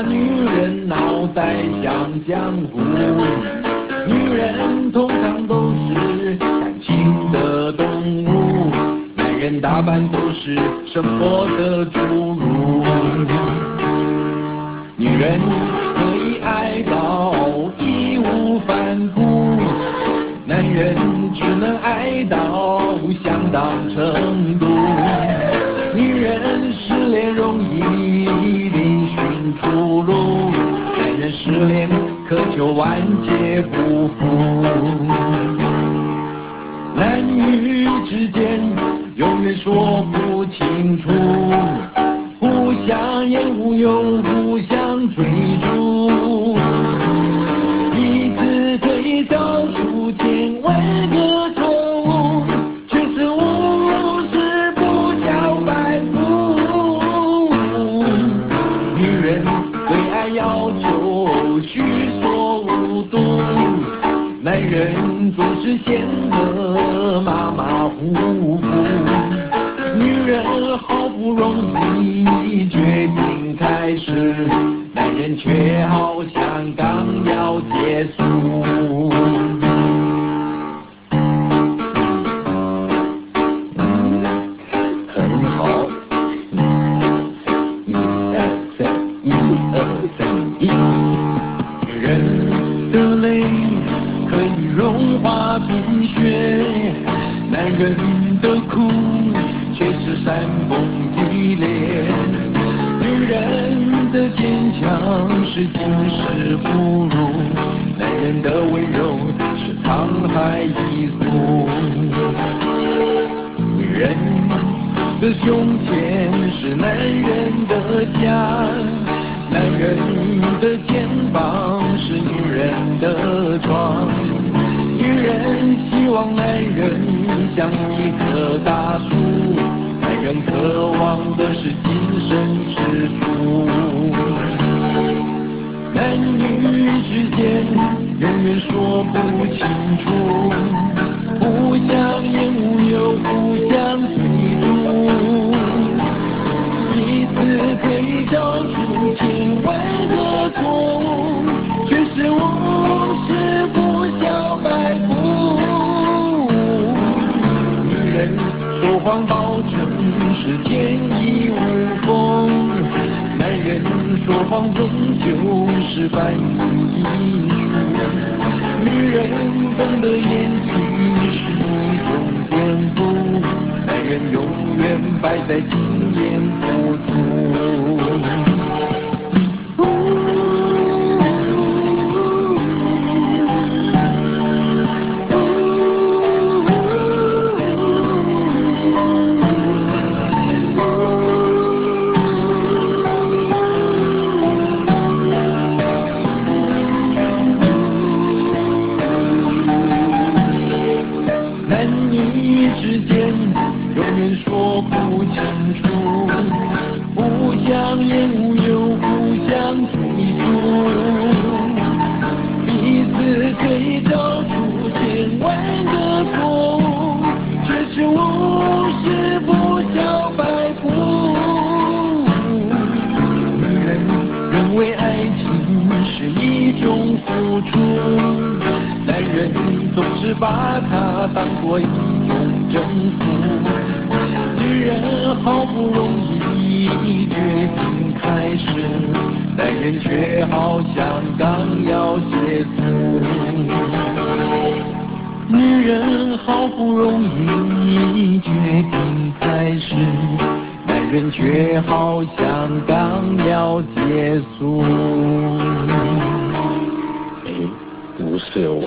那女人脑袋像浆糊。女人通常都是感情的动物，男人大半都是生活的侏儒。女人可以爱到义无反顾，男人只能爱到相当程度。女人失恋容易另寻出路，男人失恋渴求万劫不复。男女之间永远说不清楚，互相厌恶又互相追逐，彼此可以找出千万个错误，却是无视不晓摆布。女人对爱要求虚索无度，男人总是显得马马虎虎。女人好不容易决定开始，男人却好像刚要结束。很好，一二三，一二三，一。女人的泪可以融化冰雪，男人的苦却是煽风激烈。女人的坚强是金石不入，男人的温柔是沧海一粟。女人的胸前是男人的家，男人的肩膀是女人的床。女人希望男人像一棵大树，男人渴望的是精神支柱。男女之间永远说不清楚，互相厌恶又互相追逐，彼此可以找出千万个错误，却是无视不晓摆布。女人说谎保证是天衣无缝，男人说谎终究是翻译艺术。女人懂得演技是一种天赋，男人永远败在经验不足。男女之间永远说不清楚，互相厌恶又互相追逐，彼此可以找出千万个错误，却是无视不晓摆布。女人认为爱情是一种付出，男人总是把它当作一种征服。女人好不容易决定开始，男人却好像刚要结束。女人好不容易决定开始，男人却好像刚要结束。不是哦。